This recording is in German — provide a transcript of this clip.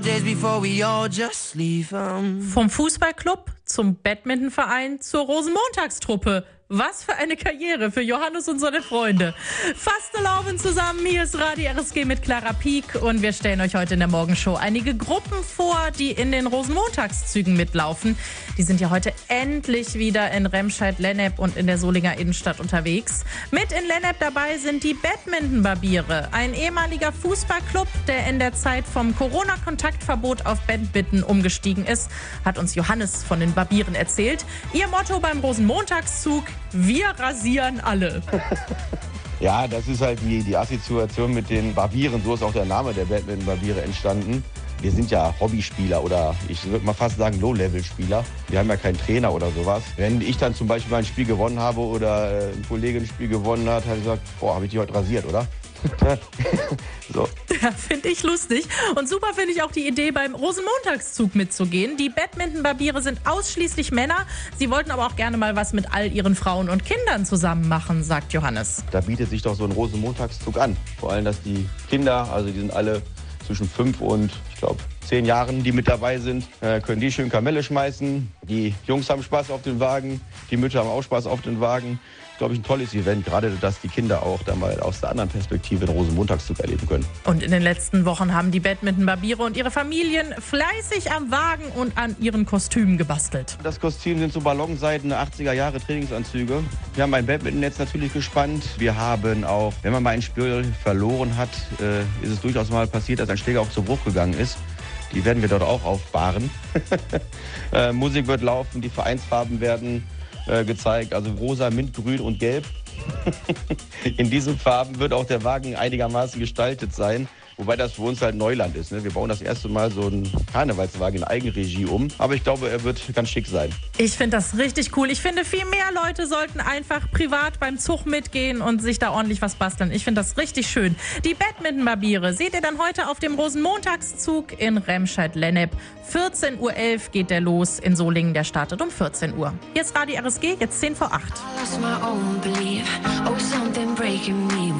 old days before we all just leave. Vom Fußballclub zum Badmintonverein zur Rosenmontagstruppe. Was für eine Karriere für Johannes und seine Freunde. Fastelovend zusammen, hier ist Radio RSG mit Clara Pieck und wir stellen euch heute in der Morgenshow einige Gruppen vor, die in den Rosenmontagszügen mitlaufen. Die sind ja heute endlich wieder in Remscheid-Lennep und in der Solinger Innenstadt unterwegs. Mit in Lennep dabei sind die Badminton-Barbiere, ein ehemaliger Fußballclub, der in der Zeit vom Corona-Kontaktverbot auf Badminton umgestiegen ist, hat uns Johannes von den Barbieren erzählt. Ihr Motto beim Rosenmontagszug: Wir rasieren alle. Ja, das ist halt die Assoziation mit den Barbieren. So ist auch der Name der Badminton-Barbiere entstanden. Wir sind ja Hobbyspieler oder ich würde mal fast sagen Low-Level-Spieler. Wir haben ja keinen Trainer oder sowas. Wenn ich dann zum Beispiel mal ein Spiel gewonnen habe oder ein Kollege ein Spiel gewonnen hat, hat er gesagt, boah, habe ich die heute rasiert, oder? So. Ja, finde ich lustig. Und super finde ich auch die Idee, beim Rosenmontagszug mitzugehen. Die Badminton-Barbiere sind ausschließlich Männer. Sie wollten aber auch gerne mal was mit all ihren Frauen und Kindern zusammen machen, sagt Johannes. Da bietet sich doch so ein Rosenmontagszug an. Vor allem, dass die Kinder, also die sind alle zwischen 5 und, ich glaube, 10 Jahren, die mit dabei sind, können die schön Kamelle schmeißen. Die Jungs haben Spaß auf den Wagen, die Mütter haben auch Spaß auf den Wagen. Glaube ich, ein tolles Event, gerade dass die Kinder auch da mal aus der anderen Perspektive den Rosenmontagszug erleben können. Und in den letzten Wochen haben die Badminton-Barbiere und ihre Familien fleißig am Wagen und an ihren Kostümen gebastelt. Das Kostüm sind so ballonseidene 80er Jahre Trainingsanzüge. Wir haben ein Badmintonnetz natürlich gespannt. Wir haben auch, wenn man mal ein Spiel verloren hat, ist es durchaus mal passiert, dass ein Schläger auch zu Bruch gegangen ist. Die werden wir dort auch aufbahren. Musik wird laufen, die Vereinsfarben werden gezeigt, also rosa, mintgrün und gelb. In diesen Farben wird auch der Wagen einigermaßen gestaltet sein, wobei das für uns halt Neuland ist. Ne? Wir bauen das erste Mal so einen Karnevalswagen in Eigenregie um, aber ich glaube, er wird ganz schick sein. Ich finde das richtig cool. Ich finde, viel mehr Leute sollten einfach privat beim Zug mitgehen und sich da ordentlich was basteln. Ich finde das richtig schön. Die Badminton-Barbiere seht ihr dann heute auf dem Rosenmontagszug in Remscheid-Lennep. 14:11 Uhr geht der los in Solingen. Der startet um 14 Uhr. Hier ist Radio RSG, jetzt 7:50.